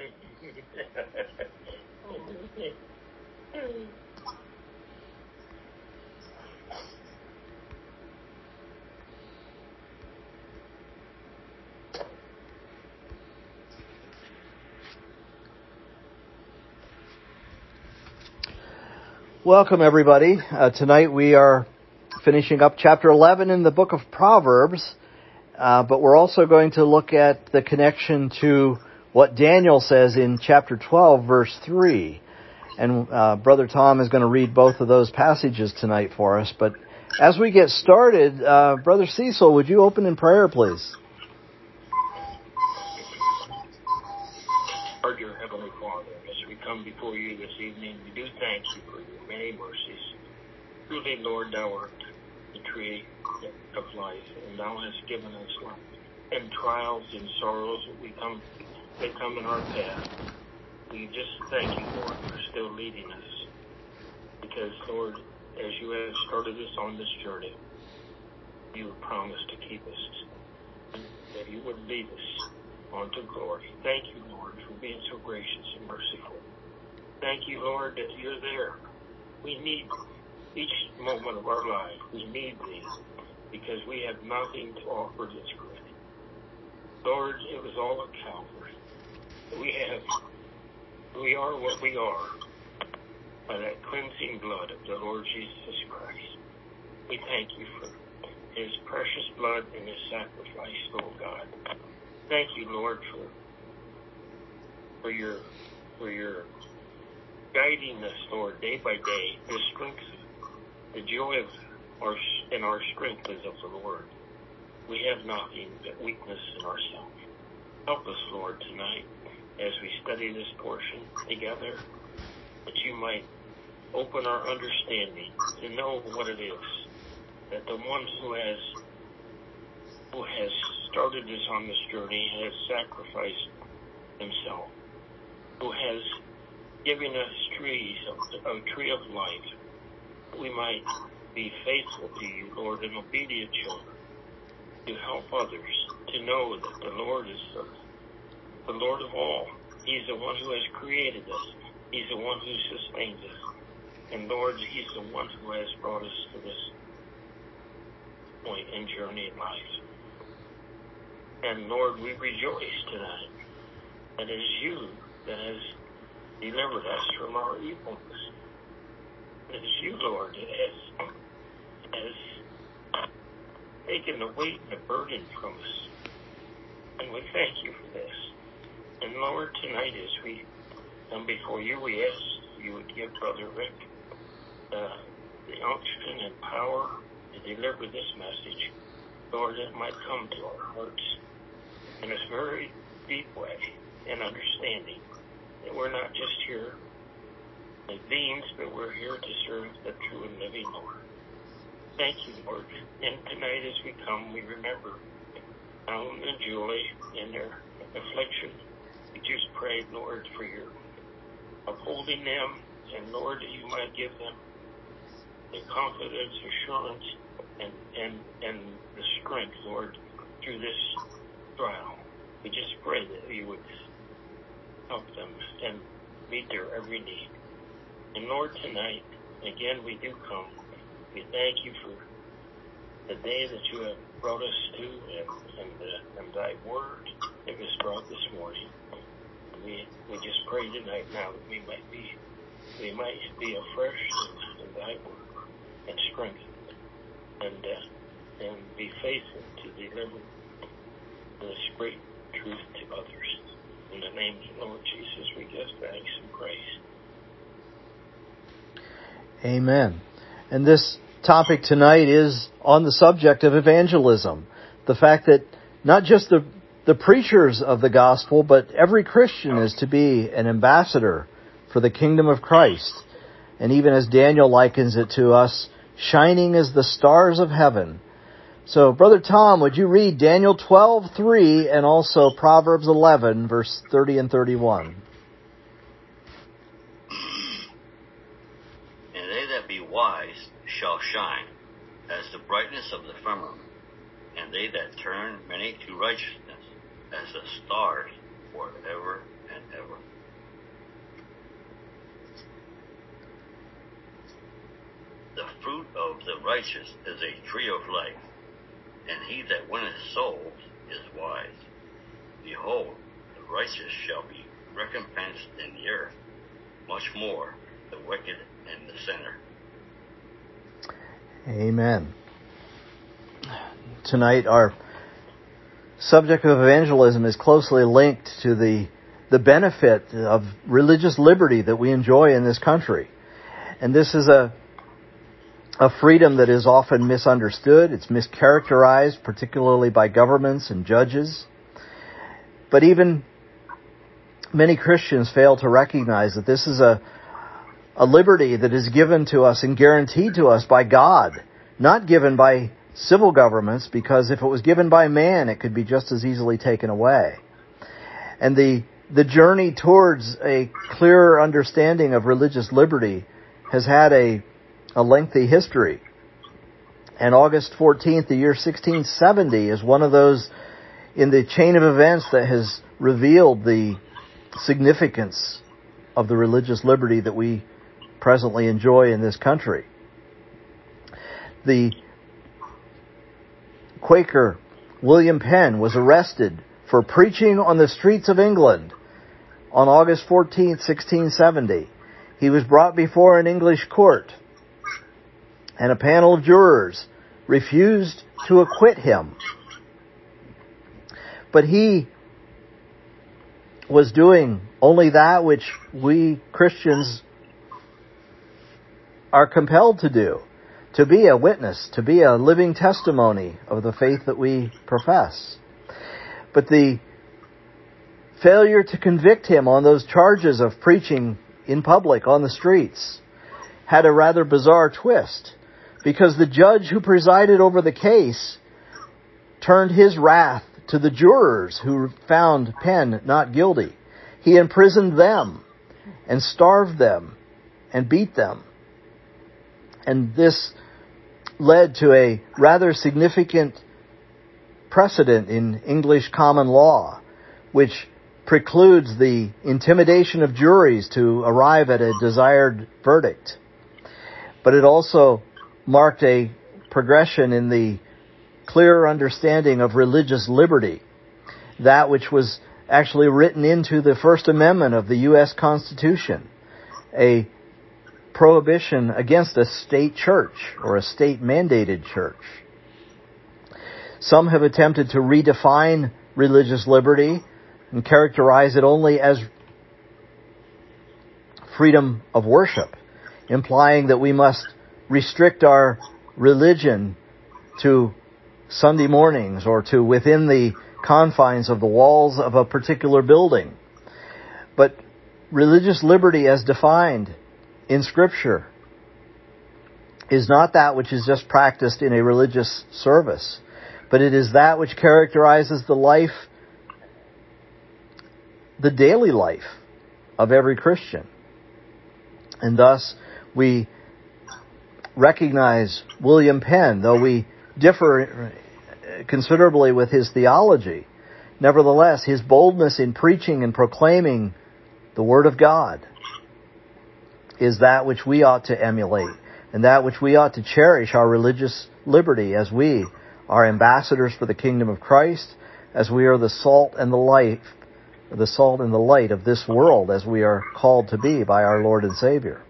Welcome, everybody. Tonight we are finishing up chapter 11 in the book of Proverbs, but we're also going to look at the connection to what Daniel says in chapter 12, verse 3. And Brother Tom is going to read both of those passages tonight for us. But as we get started, Brother Cecil, would you open in prayer, please? Lord, your Heavenly Father, as we come before you this evening, we do thank you for your many mercies. Truly, Lord, thou art the tree of life, and thou hast given us life. And trials and sorrows that come in our path. We just thank you, Lord, for still leading us. Because, Lord, as you have started us on this journey, you have promised to keep us, and that you would lead us onto glory. Thank you, Lord, for being so gracious and merciful. Thank you, Lord, that you're there. We need each moment of our life. We need thee because we have nothing to offer that's good. Lord, it was all at Calvary. We are what we are by that cleansing blood of the Lord Jesus Christ. We thank you for his precious blood and his sacrifice, oh God. Thank you, Lord, for your guiding us, Lord, day by day. The strength, the joy of our strength is of the Lord. We have nothing but weakness in ourselves. Help us, Lord, tonight as we study this portion together, that you might open our understanding to know what it is that the one who has started us on this journey has sacrificed himself, who has given us a tree of life. We might be faithful to you, Lord, and obedient children, to help others to know that the Lord is the Lord of all. He's the one who has created us. He's the one who sustains us. And Lord, he's the one who has brought us to this point in journey in life. And Lord, we rejoice tonight that it is you that has delivered us from our evilness. It is you, Lord, that has taken the weight and the burden from us. And we thank you for this. And Lord, tonight as we come before you, we ask you would give Brother Rick the unction and power to deliver this message. Lord, it might come to our hearts in a very deep way and understanding that we're not just here as beings, but we're here to serve the true and living Lord. Thank you, Lord. And tonight as we come, we remember Alan and Julie in their affliction. We just prayed, Lord, for your upholding them, and Lord, that you might give them the confidence, assurance, and the strength, Lord, through this trial. We just pray that you would help them and meet their every need. And Lord, tonight, again, we do come. We thank you for the day that you have brought us to and thy word that was brought this morning. We just pray tonight now that we might be afresh in thy word and strengthened and be faithful to deliver this great truth to others. In the name of the Lord Jesus, we give thanks and praise. Amen. And this topic tonight is on the subject of evangelism. The fact that not just the preachers of the gospel, but every Christian is to be an ambassador for the kingdom of Christ. And even as Daniel likens it to us, shining as the stars of heaven. So, Brother Tom, would you read Daniel 12:3 and also Proverbs 11, verse 30 and 31? And they that be wise shall shine as the brightness of the firmament, and they that turn many to righteousness as the stars forever and ever. The fruit of the righteous is a tree of life, and he that winneth souls is wise. Behold, the righteous shall be recompensed in the earth, much more the wicked and the sinner. Amen. Tonight our subject of evangelism is closely linked to the benefit of religious liberty that we enjoy in this country. And this is a freedom that is often misunderstood. It's mischaracterized, particularly by governments and judges. But even many Christians fail to recognize that this is a liberty that is given to us and guaranteed to us by God, not given by civil governments, because if it was given by man, it could be just as easily taken away. And the journey towards a clearer understanding of religious liberty has had a lengthy history. And August 14th, the year 1670, is one of those in the chain of events that has revealed the significance of the religious liberty that we presently enjoy in this country. The Quaker William Penn was arrested for preaching on the streets of England on August 14, 1670. He was brought before an English court, and a panel of jurors refused to acquit him. But he was doing only that which we Christians are compelled to do, to be a witness, to be a living testimony of the faith that we profess. But the failure to convict him on those charges of preaching in public on the streets had a rather bizarre twist, because the judge who presided over the case turned his wrath to the jurors who found Penn not guilty. He imprisoned them and starved them and beat them. And this led to a rather significant precedent in English common law, which precludes the intimidation of juries to arrive at a desired verdict. But it also marked a progression in the clearer understanding of religious liberty, that which was actually written into the First Amendment of the U.S. Constitution, a prohibition against a state church or a state-mandated church. Some have attempted to redefine religious liberty and characterize it only as freedom of worship, implying that we must restrict our religion to Sunday mornings or to within the confines of the walls of a particular building. But religious liberty as defined in Scripture is not that which is just practiced in a religious service, but it is that which characterizes the life, the daily life of every Christian. And thus we recognize William Penn, though we differ considerably with his theology, nevertheless his boldness in preaching and proclaiming the Word of God is that which we ought to emulate, and that which we ought to cherish our religious liberty as we are ambassadors for the kingdom of Christ, as we are the salt and the light, of this world, as we are called to be by our Lord and Savior.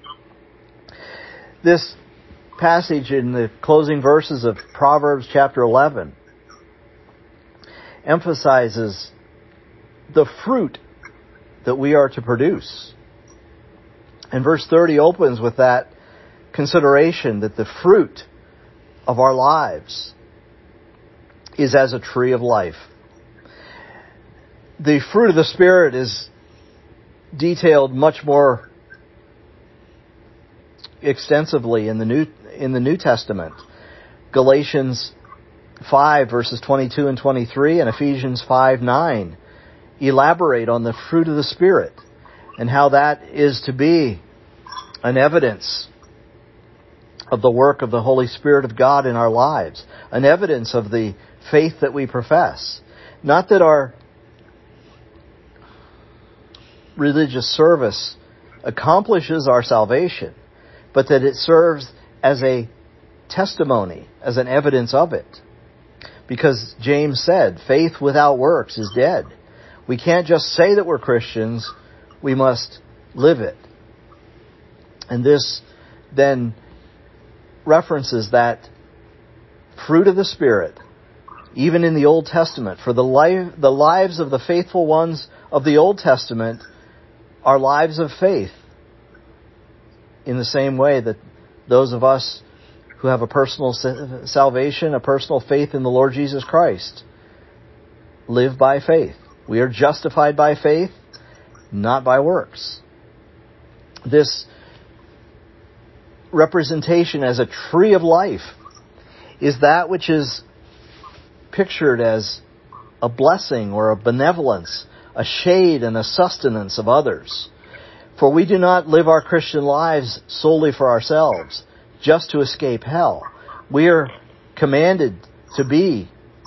This passage in the closing verses of Proverbs chapter 11 emphasizes the fruit that we are to produce. And verse 30 opens with that consideration that the fruit of our lives is as a tree of life. The fruit of the Spirit is detailed much more extensively in the New Testament. Galatians 5 verses 22 and 23 and Ephesians 5:9 elaborate on the fruit of the Spirit and how that is to be an evidence of the work of the Holy Spirit of God in our lives, an evidence of the faith that we profess. Not that our religious service accomplishes our salvation, but that it serves as a testimony, as an evidence of it. Because James said, faith without works is dead. We can't just say that we're Christians, we must live it. And this then references that fruit of the Spirit, even in the Old Testament. For the lives of the faithful ones of the Old Testament are lives of faith, in the same way that those of us who have a personal salvation, a personal faith in the Lord Jesus Christ, live by faith. We are justified by faith, not by works. This representation as a tree of life is that which is pictured as a blessing or a benevolence, a shade and a sustenance of others. For we do not live our Christian lives solely for ourselves, just to escape hell. We are commanded to be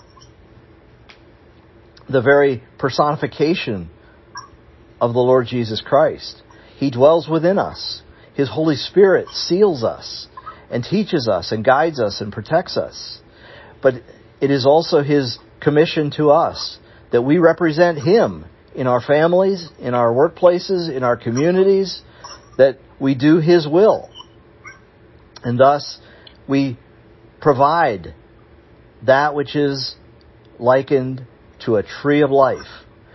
the very personification of the Lord Jesus Christ. He dwells within us. His Holy Spirit seals us and teaches us and guides us and protects us. But it is also His commission to us that we represent Him in our families, in our workplaces, in our communities, that we do His will. And thus we provide that which is likened to a tree of life.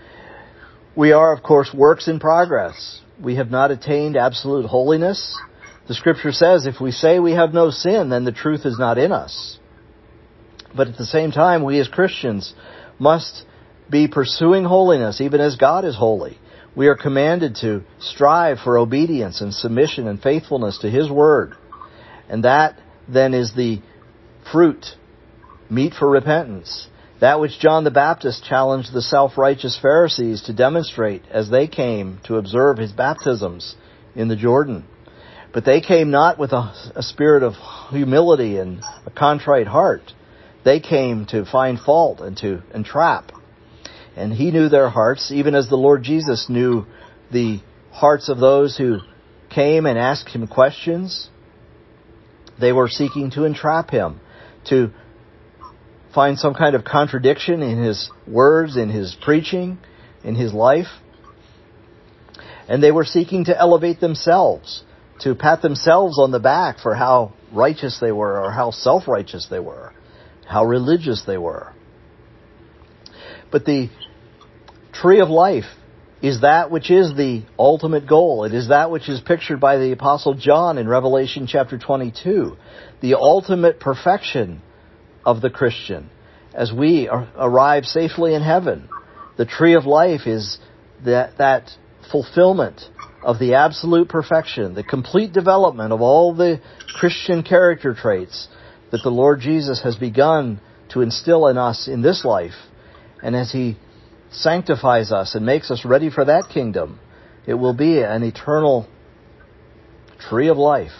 We are, of course, works in progress. We have not attained absolute holiness. The Scripture says if we say we have no sin, then the truth is not in us. But at the same time, we as Christians must be pursuing holiness, even as God is holy. We are commanded to strive for obedience and submission and faithfulness to His Word. And that then is the fruit, meet for repentance. That which John the Baptist challenged the self-righteous Pharisees to demonstrate as they came to observe his baptisms in the Jordan. But they came not with a spirit of humility and a contrite heart. They came to find fault and to entrap. And He knew their hearts, even as the Lord Jesus knew the hearts of those who came and asked Him questions. They were seeking to entrap Him, to find some kind of contradiction in His words, in His preaching, in His life. And they were seeking to elevate themselves, to pat themselves on the back for how righteous they were, or how self-righteous they were, how religious they were. But the tree of life is that which is the ultimate goal. It is that which is pictured by the Apostle John in Revelation chapter 22. The ultimate perfection of the Christian as we arrive safely in heaven. The tree of life is that fulfillment of the absolute perfection, the complete development of all the Christian character traits that the Lord Jesus has begun to instill in us in this life. And as He sanctifies us and makes us ready for that kingdom, it will be an eternal tree of life.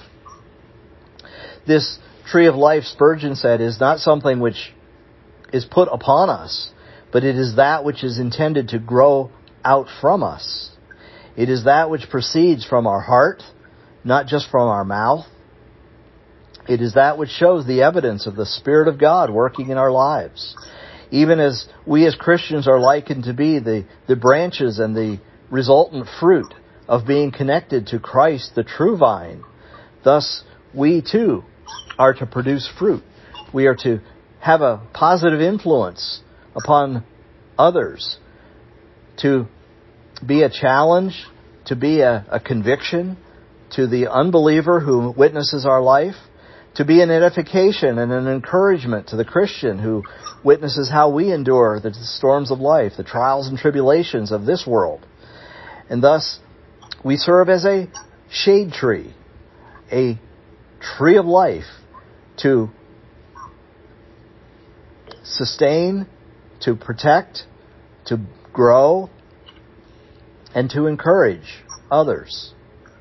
This tree of life, Spurgeon said, is not something which is put upon us, but it is that which is intended to grow out from us. It is that which proceeds from our heart, not just from our mouth. It is that which shows the evidence of the Spirit of God working in our lives. Even as we as Christians are likened to be the branches and the resultant fruit of being connected to Christ, the true vine, thus we too are to produce fruit. We are to have a positive influence upon others, to be a challenge, to be a conviction to the unbeliever who witnesses our life, to be an edification and an encouragement to the Christian who witnesses how we endure the storms of life, the trials and tribulations of this world. And thus, we serve as a shade tree, a tree of life to sustain, to protect, to grow, and to encourage others.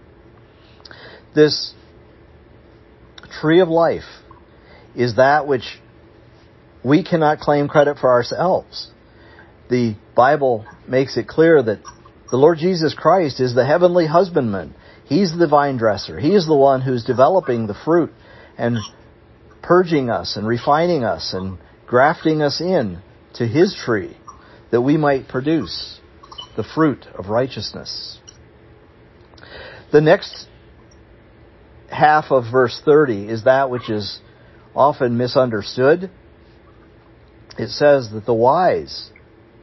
This tree of life is that which we cannot claim credit for ourselves. The Bible makes it clear that The Lord Jesus Christ is the heavenly husbandman. He's the vine dresser. He is the one who's developing the fruit and purging us and refining us and grafting us in to His tree that we might produce the fruit of righteousness. The next half of verse 30 is that which is often misunderstood. It says that the wise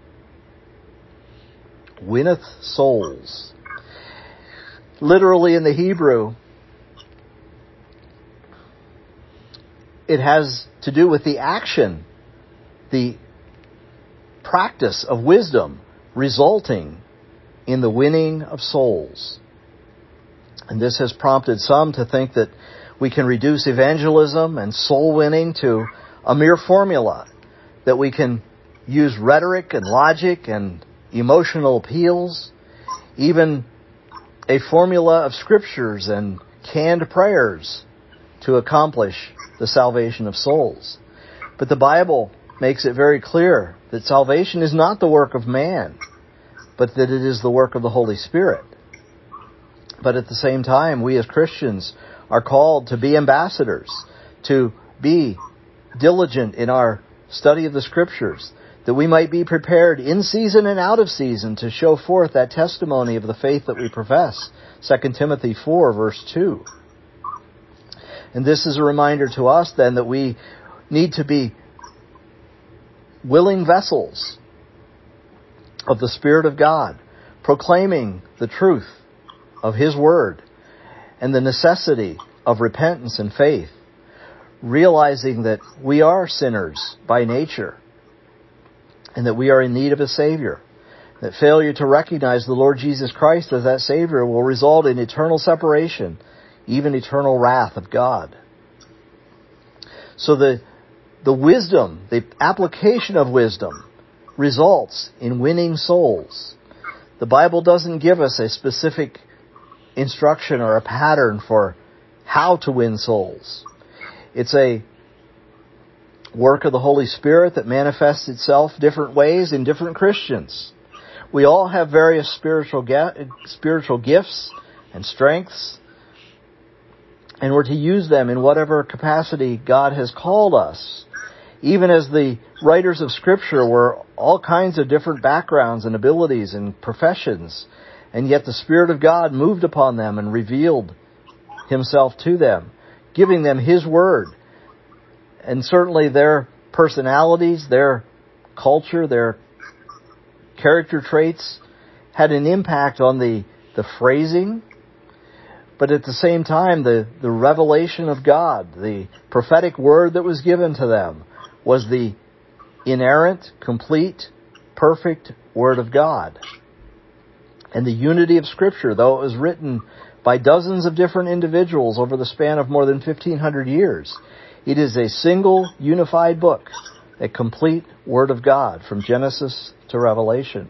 winneth souls. Literally in the Hebrew, it has to do with the action, the practice of wisdom resulting in the winning of souls. And this has prompted some to think that we can reduce evangelism and soul winning to a mere formula, that we can use rhetoric and logic and emotional appeals, even a formula of scriptures and canned prayers to accomplish the salvation of souls. But the Bible makes it very clear that salvation is not the work of man, but that it is the work of the Holy Spirit. But at the same time, we as Christians are called to be ambassadors, to be diligent in our study of the Scriptures, that we might be prepared in season and out of season to show forth that testimony of the faith that we profess. 2 Timothy 4, verse 2. And this is a reminder to us then that we need to be willing vessels of the Spirit of God, proclaiming the truth of His Word and the necessity of repentance and faith, realizing that we are sinners by nature and that we are in need of a Savior. That failure to recognize the Lord Jesus Christ as that Savior will result in eternal separation, even eternal wrath of God. So the wisdom, the application of wisdom, results in winning souls. The Bible doesn't give us a specific instruction or a pattern for how to win souls. It's a work of the Holy Spirit that manifests itself different ways in different Christians. We all have various spiritual gifts and strengths, and we're to use them in whatever capacity God has called us. Even as the writers of Scripture were all kinds of different backgrounds and abilities and professions, and yet the Spirit of God moved upon them and revealed Himself to them, giving them His Word. And certainly their personalities, their culture, their character traits had an impact on the phrasing, but at the same time, the revelation of God, the prophetic word that was given to them, was the inerrant, complete, perfect Word of God. And the unity of Scripture, though it was written by dozens of different individuals over the span of more than 1,500 years, it is a single, unified book, a complete Word of God from Genesis to Revelation.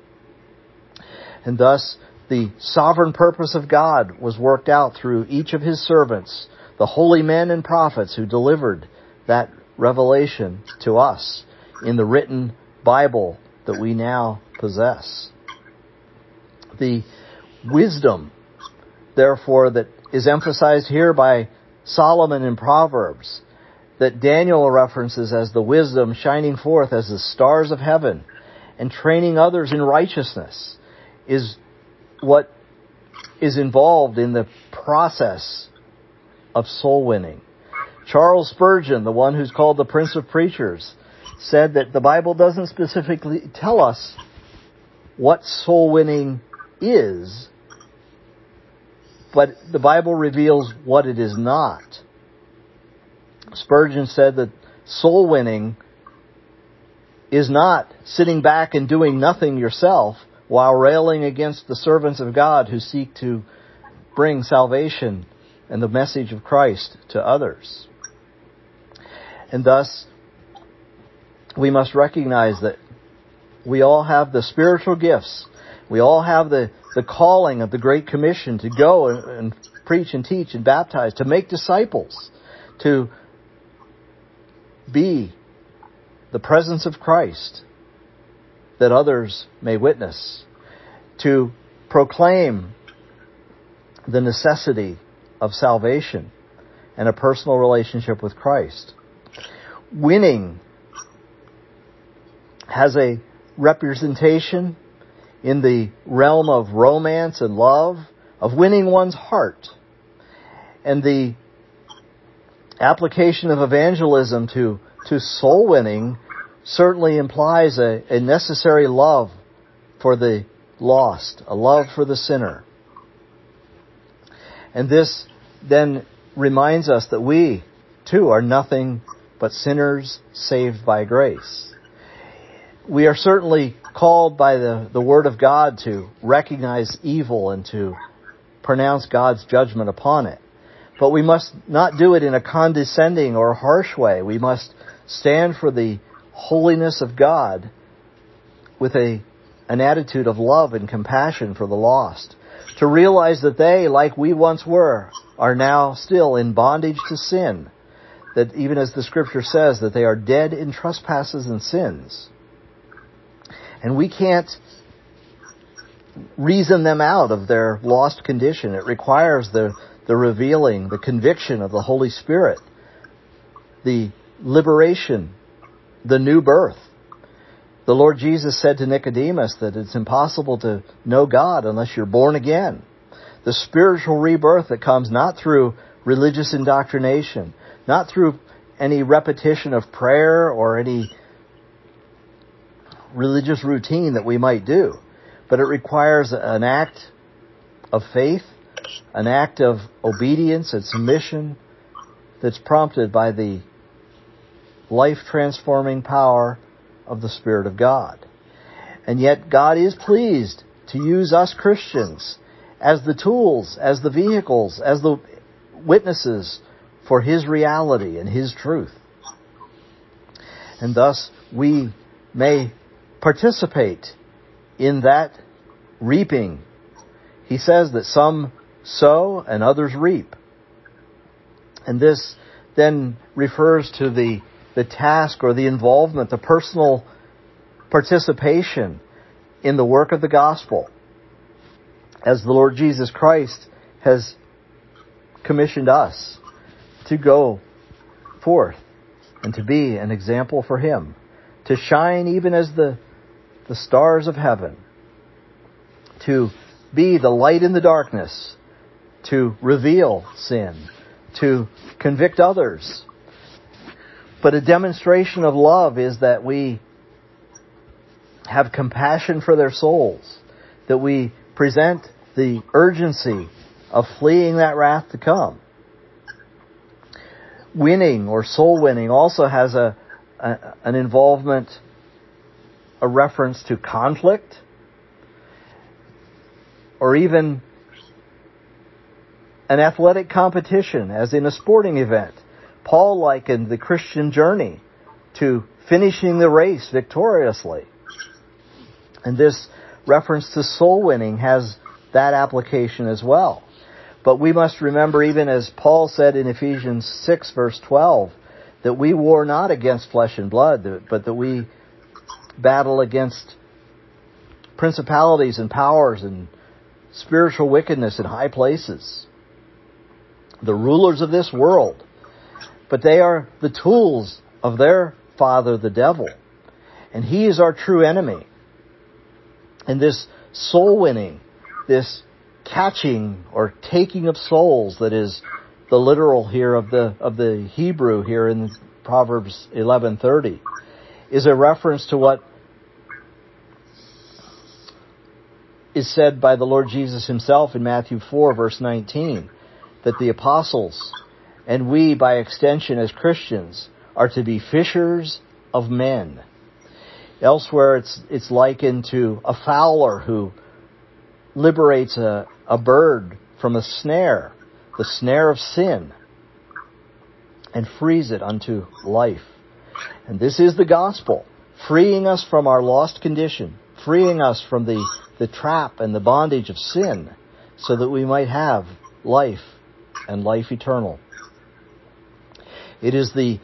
And thus, the sovereign purpose of God was worked out through each of His servants, the holy men and prophets who delivered that revelation to us in the written Bible that we now possess. The wisdom, therefore, that is emphasized here by Solomon in Proverbs, that Daniel references as the wisdom shining forth as the stars of heaven and training others in righteousness, is what is involved in the process of soul winning. Charles Spurgeon, the one who's called the Prince of Preachers, said that the Bible doesn't specifically tell us what soul winning is, but the Bible reveals what it is not. Spurgeon said that soul winning is not sitting back and doing nothing yourself while railing against the servants of God who seek to bring salvation and the message of Christ to others. And thus, we must recognize that we all have the spiritual gifts. We all have the calling of the Great Commission to go and preach and teach and baptize, to make disciples, to be the presence of Christ that others may witness. to proclaim the necessity of salvation and a personal relationship with Christ. Winning has a representation in the realm of romance and love, of winning one's heart. And the application of evangelism to soul winning certainly implies a necessary love for the lost, a love for the sinner. And this then reminds us that we, too, are nothing but sinners saved by grace. We are certainly called by the Word of God to recognize evil and to pronounce God's judgment upon it. But we must not do it in a condescending or harsh way. We must stand for the holiness of God with an attitude of love and compassion for the lost. To realize that they, like we once were, are now still in bondage to sin. That even as the Scripture says, that they are dead in trespasses and sins. And we can't reason them out of their lost condition. It requires the revealing, the conviction of the Holy Spirit, the liberation, the new birth. The Lord Jesus said to Nicodemus that it's impossible to know God unless you're born again. The spiritual rebirth that comes not through religious indoctrination, not through any repetition of prayer or any religious routine that we might do, but it requires an act of faith, an act of obedience and submission that's prompted by the life-transforming power of the Spirit of God. And yet God is pleased to use us Christians as the tools, as the vehicles, as the witnesses for His reality and His truth. And thus we may participate in that reaping. He says that some sow and others reap. And this then refers to the task or the involvement, the personal participation in the work of the gospel, as the Lord Jesus Christ has commissioned us to go forth and to be an example for Him, to shine even as the stars of heaven, to be the light in the darkness, to reveal sin, to convict others. But a demonstration of love is that we have compassion for their souls, that we present the urgency of fleeing that wrath to come. Winning or soul winning also has an involvement, a reference to conflict, or even an athletic competition, as in a sporting event. Paul likened the Christian journey to finishing the race victoriously. And this reference to soul winning has that application as well. But we must remember, even as Paul said in Ephesians 6 verse 12, that we war not against flesh and blood, but that we battle against principalities and powers and spiritual wickedness in high places, the rulers of this world. But they are the tools of their father, the devil. And he is our true enemy. And this soul winning, this catching or taking of souls, that is the literal here of the Hebrew here in Proverbs 11:30, is a reference to what is said by the Lord Jesus Himself in Matthew 4 verse 19, that the apostles and we, by extension as Christians, are to be fishers of men. Elsewhere it's likened to a fowler who liberates a bird from a snare, the snare of sin, and frees it unto life. And this is the gospel, freeing us from our lost condition, freeing us from the trap and the bondage of sin, so that we might have life and life eternal. It is the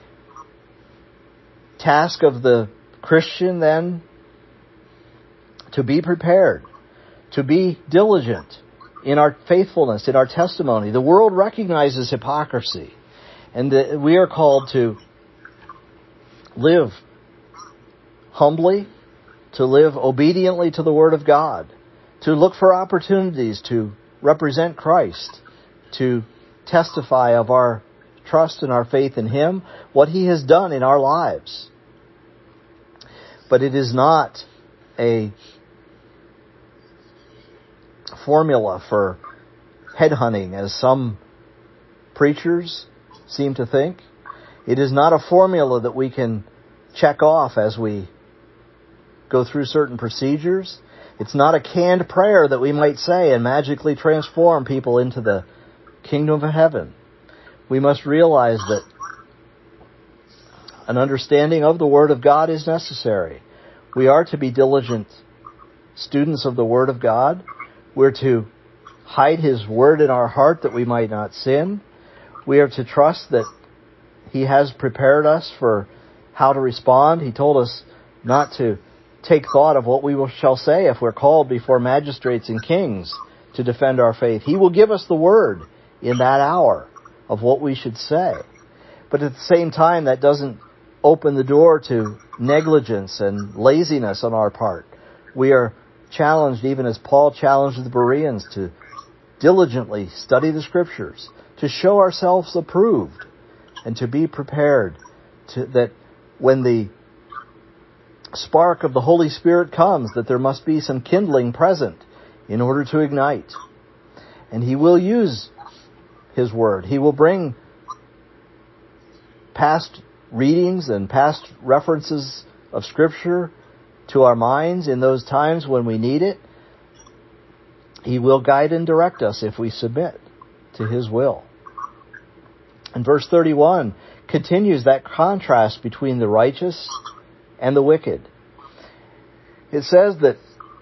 task of the Christian then to be prepared to be diligent in our faithfulness, in our testimony. The world recognizes hypocrisy, and that we are called to live humbly, to live obediently to the Word of God, to look for opportunities to represent Christ, to testify of our trust and our faith in Him, what He has done in our lives. But it is not a formula for headhunting, as some preachers seem to think. It is not a formula that we can check off as we go through certain procedures. It's not a canned prayer that we might say and magically transform people into the kingdom of heaven. We must realize that an understanding of the Word of God is necessary. We are to be diligent students of the Word of God. We're to hide His Word in our heart that we might not sin. We are to trust that He has prepared us for how to respond. He told us not to take thought of what we shall say if we're called before magistrates and kings to defend our faith. He will give us the word in that hour of what we should say. But at the same time, that doesn't open the door to negligence and laziness on our part. We are challenged, even as Paul challenged the Bereans, to diligently study the Scriptures, to show ourselves approved, and to be prepared that when the spark of the Holy Spirit comes, that there must be some kindling present in order to ignite. And He will use His Word. He will bring past readings and past references of Scripture to our minds in those times when we need it. He will guide and direct us if we submit to His will. And verse 31 continues that contrast between the righteous and the wicked. It says that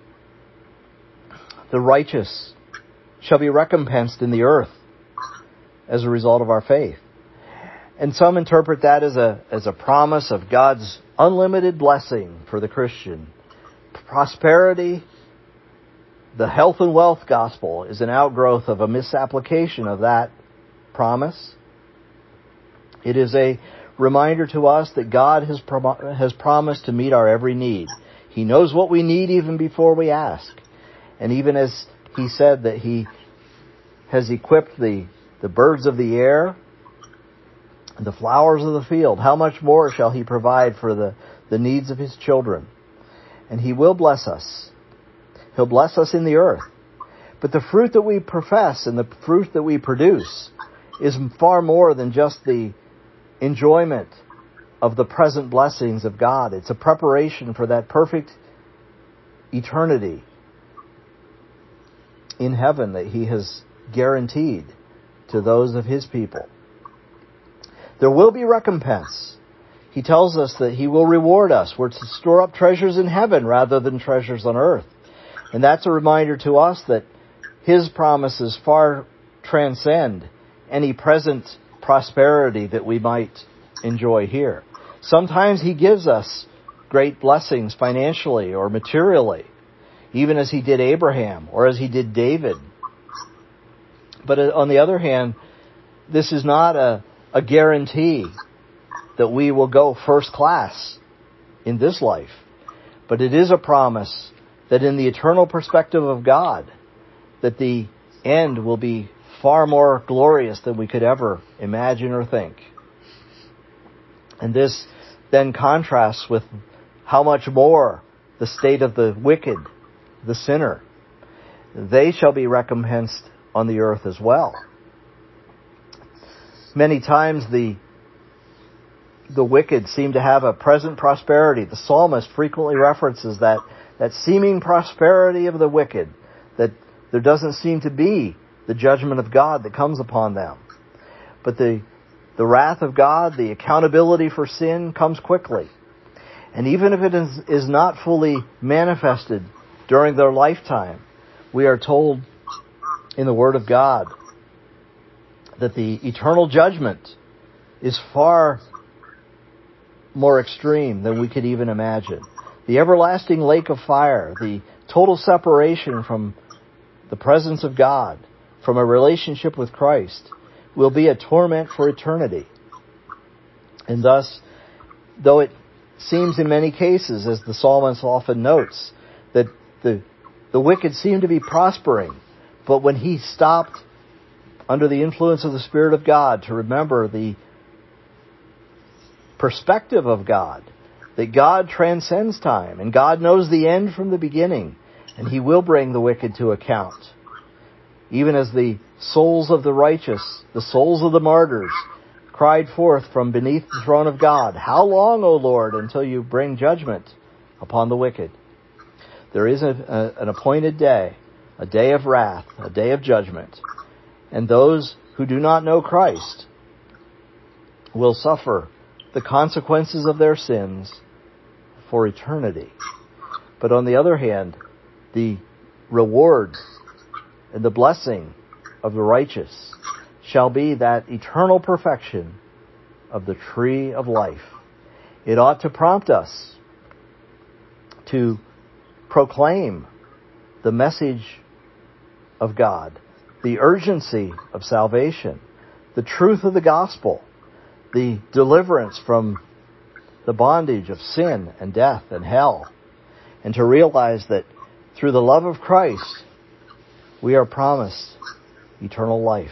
the righteous shall be recompensed in the earth as a result of our faith. And some interpret that as a promise of God's unlimited blessing for the Christian. Prosperity, the health and wealth gospel, is an outgrowth of a misapplication of that promise. It is a reminder to us that God has promised to meet our every need. He knows what we need even before we ask. And even as He said that He has equipped the birds of the air, the flowers of the field, how much more shall He provide for the needs of His children? And He will bless us. He'll bless us in the earth. But the fruit that we profess and the fruit that we produce is far more than just the enjoyment of the present blessings of God. It's a preparation for that perfect eternity in heaven that He has guaranteed to those of His people. There will be recompense. He tells us that He will reward us. We're to store up treasures in heaven rather than treasures on earth. And that's a reminder to us that His promises far transcend any present prosperity that we might enjoy here. Sometimes He gives us great blessings financially or materially, even as He did Abraham or as He did David. But on the other hand, this is not a guarantee that we will go first class in this life. But it is a promise that in the eternal perspective of God, that the end will be far more glorious than we could ever imagine or think. And this then contrasts with how much more the state of the wicked, the sinner. They shall be recompensed on the earth as well. Many times the wicked seem to have a present prosperity. The psalmist frequently references that seeming prosperity of the wicked, that there doesn't seem to be the judgment of God that comes upon them. But the wrath of God, the accountability for sin, comes quickly. And even if it is not fully manifested during their lifetime, we are told in the Word of God that the eternal judgment is far more extreme than we could even imagine. The everlasting lake of fire, the total separation from the presence of God, from a relationship with Christ, will be a torment for eternity. And thus, though it seems in many cases, as the psalmist often notes, that the wicked seem to be prospering, but when he stopped under the influence of the Spirit of God to remember the perspective of God, that God transcends time, and God knows the end from the beginning, and He will bring the wicked to account. Even as the souls of the righteous, the souls of the martyrs, cried forth from beneath the throne of God, "How long, O Lord, until you bring judgment upon the wicked?" There is an appointed day, a day of wrath, a day of judgment, and those who do not know Christ will suffer the consequences of their sins for eternity. But on the other hand, the reward and the blessing of the righteous shall be that eternal perfection of the tree of life. It ought to prompt us to proclaim the message of God, the urgency of salvation, the truth of the gospel, the deliverance from the bondage of sin and death and hell, and to realize that through the love of Christ, we are promised eternal life.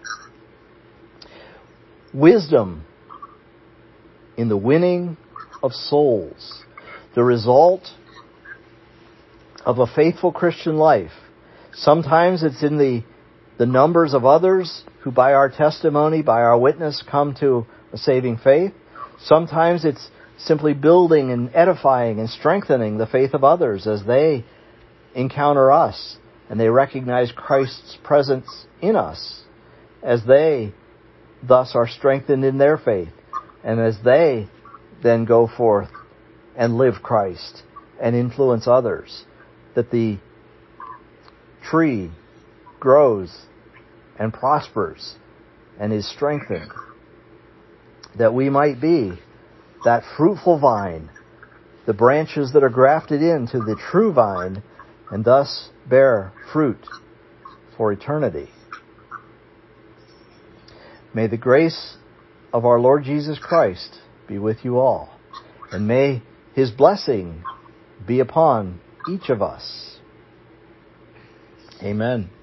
Wisdom in the winning of souls, the result of a faithful Christian life. Sometimes it's in the numbers of others who by our testimony, by our witness, come to a saving faith. Sometimes it's simply building and edifying and strengthening the faith of others as they encounter us and they recognize Christ's presence in us, as they thus are strengthened in their faith, and as they then go forth and live Christ and influence others, that the tree grows and prospers and is strengthened, that we might be that fruitful vine, the branches that are grafted into the true vine, and thus bear fruit for eternity. May the grace of our Lord Jesus Christ be with you all, and may His blessing be upon each of us. Amen.